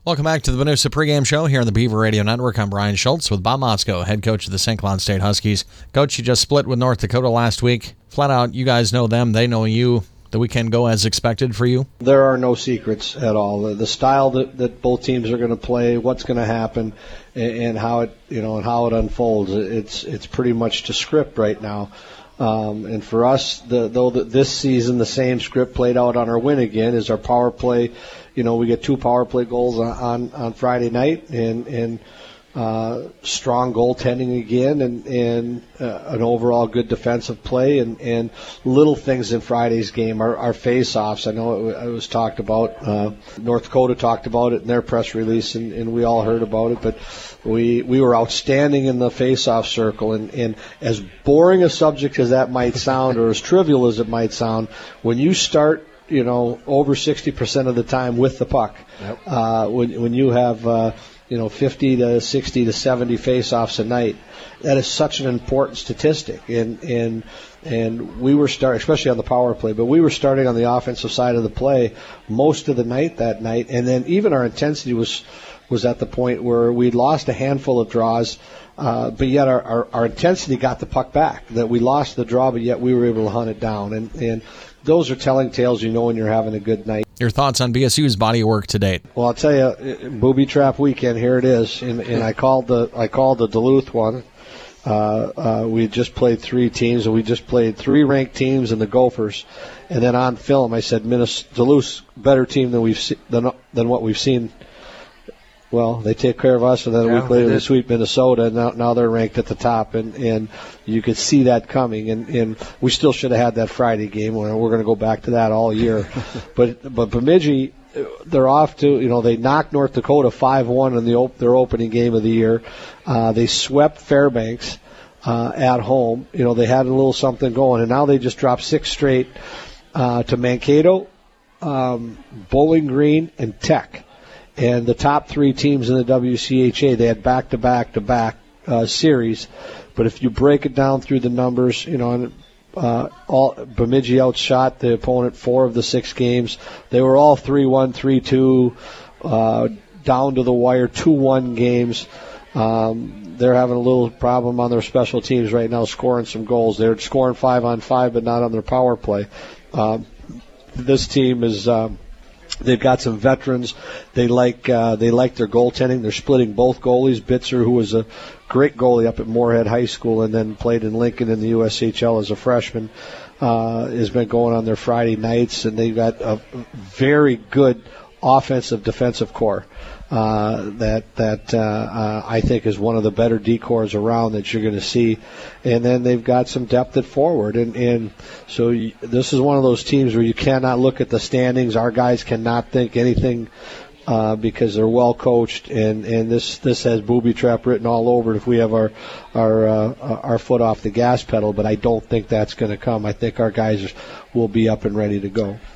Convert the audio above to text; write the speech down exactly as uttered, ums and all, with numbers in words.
Welcome back to the Venusa pregame show here on the Beaver Radio Network. I'm Brian Schultz with Bob Motzko, head coach of the Saint Cloud State Huskies. Coach, you just split with North Dakota last week. Flat out, you guys know them, they know you. The weekend go as expected for you? There are no secrets at all. The, the style that, that both teams are going to play, what's going to happen, and, and how it you know and how it unfolds. It's it's pretty much to script right now. Um, and for us, the, though the, this season the same script played out on our win again is our power play. You know, we get two power play goals on, on, on Friday night and, and uh, strong goaltending again and, and uh, an overall good defensive play and, and little things in Friday's game. Our, our face-offs, I know it, it was talked about. Uh, North Dakota talked about it in their press release, and, and we all heard about it. But we we were outstanding in the face-off circle. And, and as boring a subject as that might sound or as trivial as it might sound, when you start you know, over sixty percent of the time with the puck. Yep. Uh, when, when you have, uh, you know, fifty to sixty to seventy face-offs a night, that is such an important statistic. And, and, and we were starting, especially on the power play, but we were starting on the offensive side of the play most of the night that night. And then even our intensity was, was at the point where we'd lost a handful of draws, uh, but yet our, our, our intensity got the puck back. That we lost the draw, but yet we were able to hunt it down. And, and, those are telling tales, you know, when you're having a good night. Your thoughts on B S U's body of work to date? Well, I'll tell you, booby trap weekend, here it is. And, and I called the I called the Duluth one. Uh, uh, we just played three teams, and we just played three ranked teams and the Gophers. And then on film, I said, Minnesota, Duluth's better team than we've se- than than what we've seen. Well, they take care of us, and then yeah, a week later they sweep Minnesota, and now, now they're ranked at the top, and, and you could see that coming. And, and we still should have had that Friday game. We're, we're going to go back to that all year. but but Bemidji, they're off to, you know, they knocked North Dakota five one in the op- their opening game of the year. Uh, they swept Fairbanks uh, at home. You know, they had a little something going, and now they just dropped six straight uh, to Mankato, um, Bowling Green, and Tech. And the top three teams in the W C H A, they had back-to-back-to-back uh, series. But if you break it down through the numbers, you know, uh, all Bemidji outshot the opponent four of the six games. They were all three one, three two, uh, down to the wire, two one games. Um, they're having a little problem on their special teams right now, scoring some goals. They're scoring five on five, but not on their power play. Um, this team is... Um, They've got some veterans. They like uh, they like their goaltending. They're splitting both goalies. Bitzer, who was a great goalie up at Moorhead High School and then played in Lincoln in the U S H L as a freshman, uh, has been going on their Friday nights, and they've got a very good offensive defensive core. Uh, that that uh, uh, I think is one of the better D-cores around that you're going to see, and then they've got some depth at forward, and and so you, this is one of those teams where you cannot look at the standings. Our guys cannot think anything uh, because they're well coached, and, and this this has booby trap written all over it if we have our our uh, our foot off the gas pedal. But I don't think that's going to come. I think our guys will be up and ready to go.